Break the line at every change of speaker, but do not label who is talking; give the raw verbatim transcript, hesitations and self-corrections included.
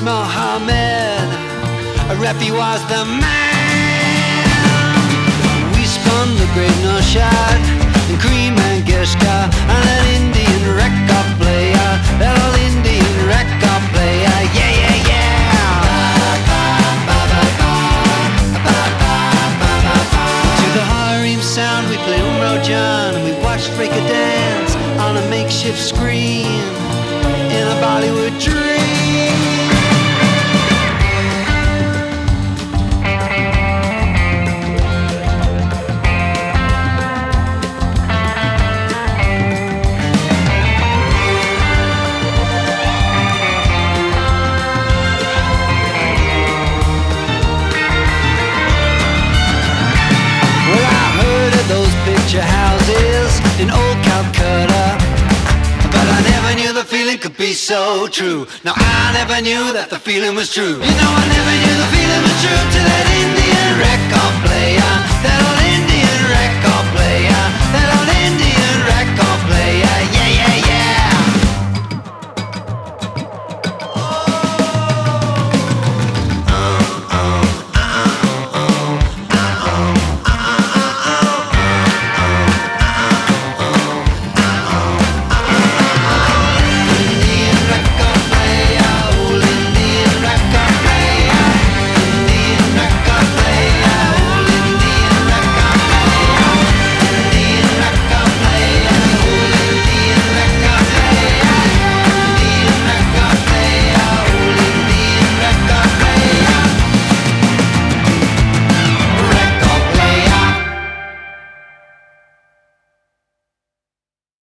Mohammed, Rafi was the man. We spun the great Naushad and Cream and Gishka and an Indian record player, that old Indian record player, yeah, yeah, yeah. To the Harim sound we play Umrao Jan, and we watched Rika dance on a makeshift screen in a Bollywood dream. Houses in old Calcutta, but I never knew the feeling could be so true. No, I never knew that the feeling was true. You know, I never knew the feeling was true to that Indian record player, that old Indian record